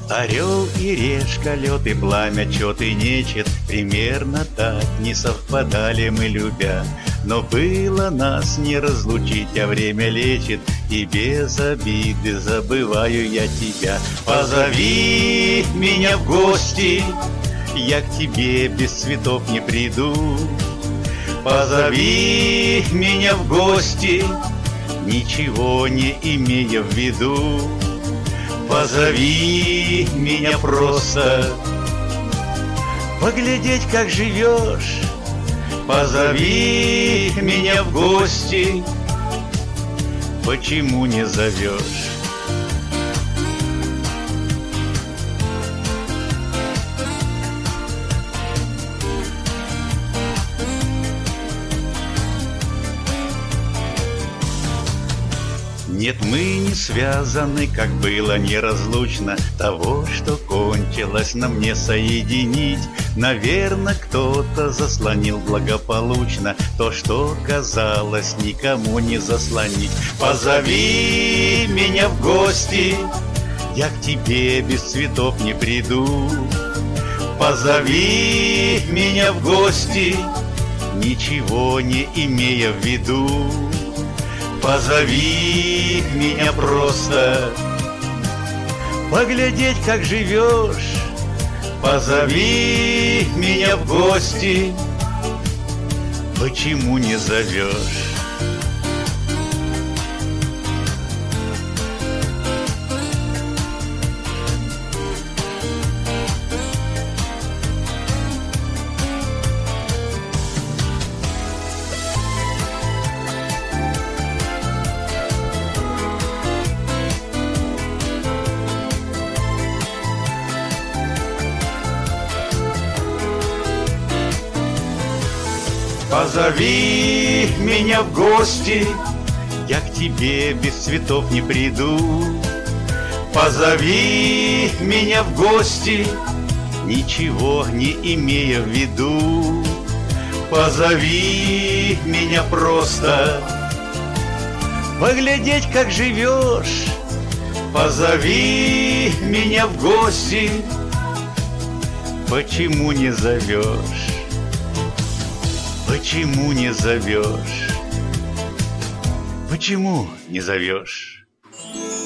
Орел и решка, лед и пламя, чет и нечет, примерно так не совпадали мы, любя. Но было нас не разлучить, а время лечит, и без обиды забываю я тебя. Позови меня в гости, я к тебе без цветов не приду. Позови меня в гости, ничего не имея в виду. Позови меня просто поглядеть, как живешь. Позови меня в гости, почему не зовешь? Нет, мы не связаны, как было неразлучно. Того, что кончилось, нам не соединить. Наверно, кто-то заслонил благополучно то, что казалось никому не заслонить. Позови меня в гости, я к тебе без цветов не приду. Позови меня в гости, ничего не имея в виду. Позови меня просто поглядеть, как живешь. Позови меня в гости, почему не зовешь? Позови меня в гости, я к тебе без цветов не приду. Позови меня в гости, ничего не имея в виду. Позови меня просто поглядеть, как живешь. Позови меня в гости, почему не зовешь? Почему не зовешь? Почему не зовешь?